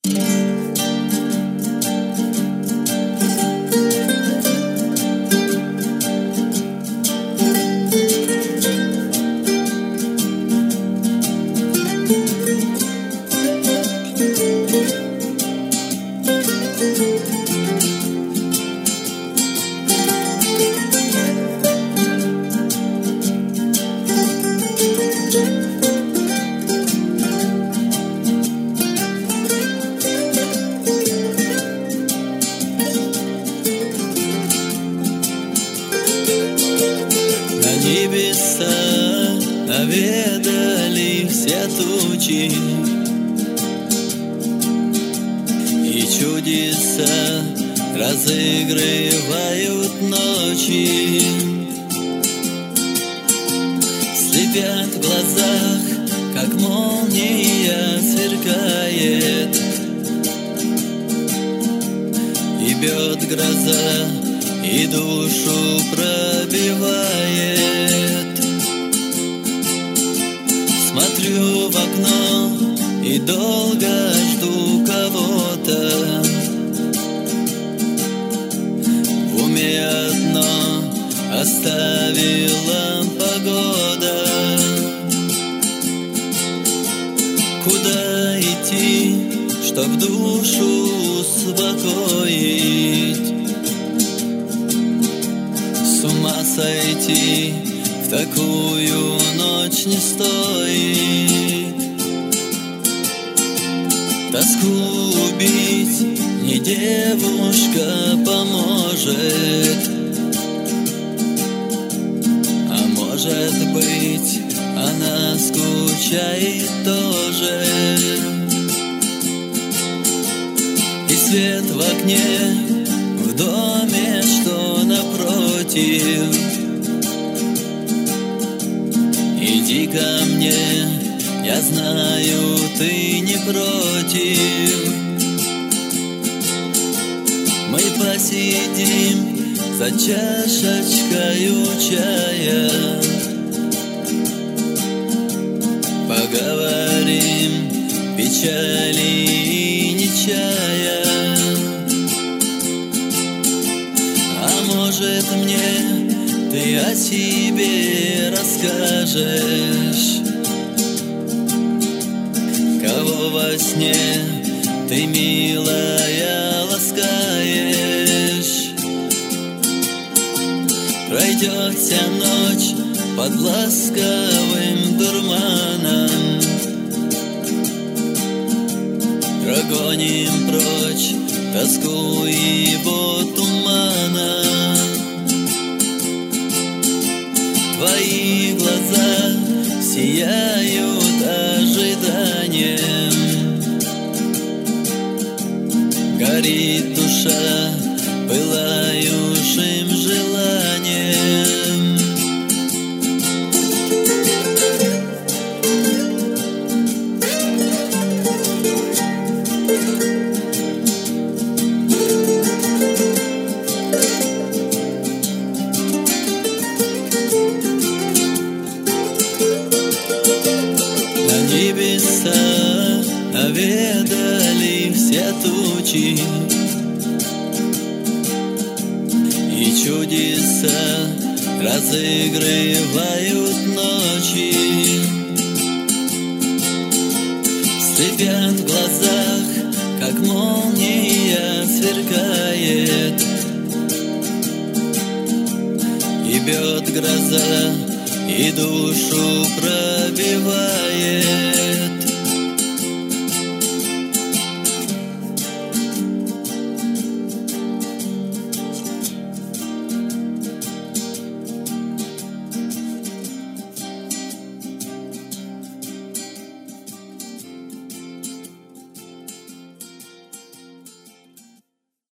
Небеса наведали все тучи, и чудеса разыгрывают ночи. Слепят в глазах, как молния сверкает, и бьет гроза, и душу пробивает. Смотрю в окно и долго жду кого-то. В уме одно оставила погода. Куда идти, чтоб душу успокоить? С ума сойти в такую ночь не стоит. Тоску убить не девушка поможет, а может быть, она скучает тоже. И свет в окне в доме, что напротив. Иди ко мне, я знаю, ты не против. Мы посидим за чашечкою чая, поговорим печали и не чая. А может, мне ты о себе расскажешь? Кого во сне ты, милая, ласкаешь? Пройдет вся ночь под ласковым дурманом, прогоним прочь тоску его тумана. Твои глаза сияют ожиданием, горит душа пылающим желанием. Небеса наведали все тучи, и чудеса разыгрывают ночи. Слепят в глазах, как молния сверкает, и бьет гроза, и душу пробивает.